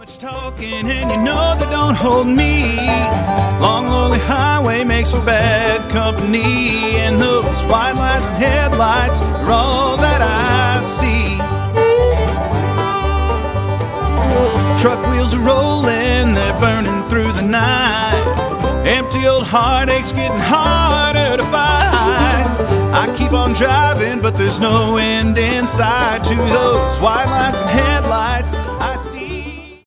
Much talking and you know they don't hold me. Long lonely highway makes for bad company, and those white lights and headlights are all that I see. Truck wheels are rolling, they're burning through the night. Empty old heartaches getting harder to fight. I keep on driving, but there's no end in sight to those white lights and headlights.